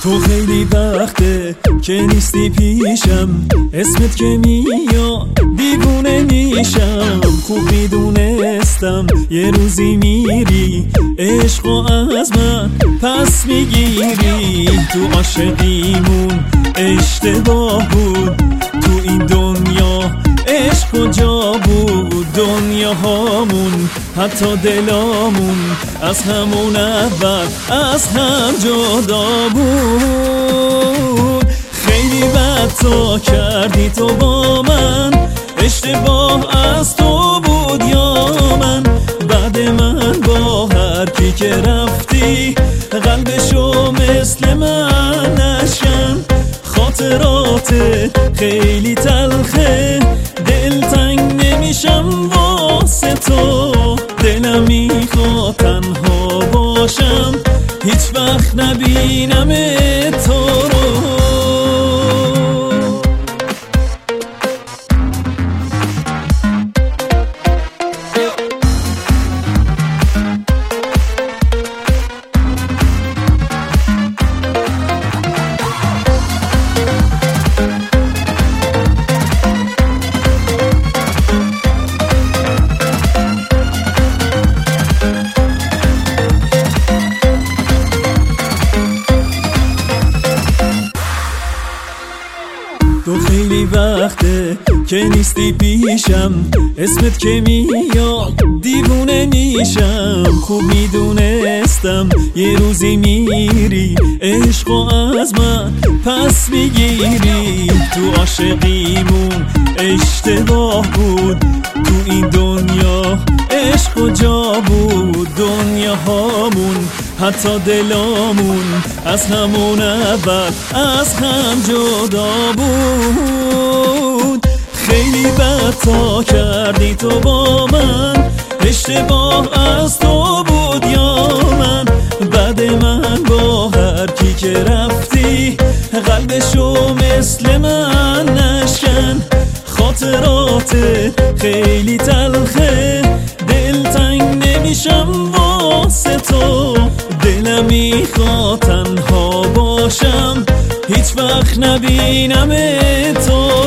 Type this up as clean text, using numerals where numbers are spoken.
تو خیلی وقته که نیستی پیشم، اسمت که میاد دیوونه میشم. خوب میدونستم یه روزی میری، عشقو از من پس میگیری. تو عاشقیمون اشتباه بود، تو این دنیا عشق کجا بود؟ دنیا هامون حتی دلامون از همون اول از هم جدا بود. خیلی بد تو کردی تو با من، اشتباه از تو بود یا من؟ بعد من با هر کی که رفتی، قلبشو مثل من نشکن. خاطرات خیلی تلخه، دلتنگ نمیشم واسه تو. دلم میخواد تنها باشم، هیچ وقت نبینم تو رو. تو خیلی وقته که نیستی پیشم، اسمت که میاد دیوونه میشم. خوب میدونستم یه روزی میری، عشقو از من پس میگیری. تو عاشقیمون اشتباه بود، تو این دنیا عشق کجا بود؟ دنیا هامون حتی دلامون از همون اول از هم جدا بود. خیلی بد تا کردی تو با من، اشتباه از تو بود یا من؟ بعد من با هر کی که رفتی، قلبشو مثل من نشکن. خاطرات خیلی تلخه، دلتنگ نمیشم واسه تو. دلم میخواد تنها باشم، هیچ وقت نبینم تو.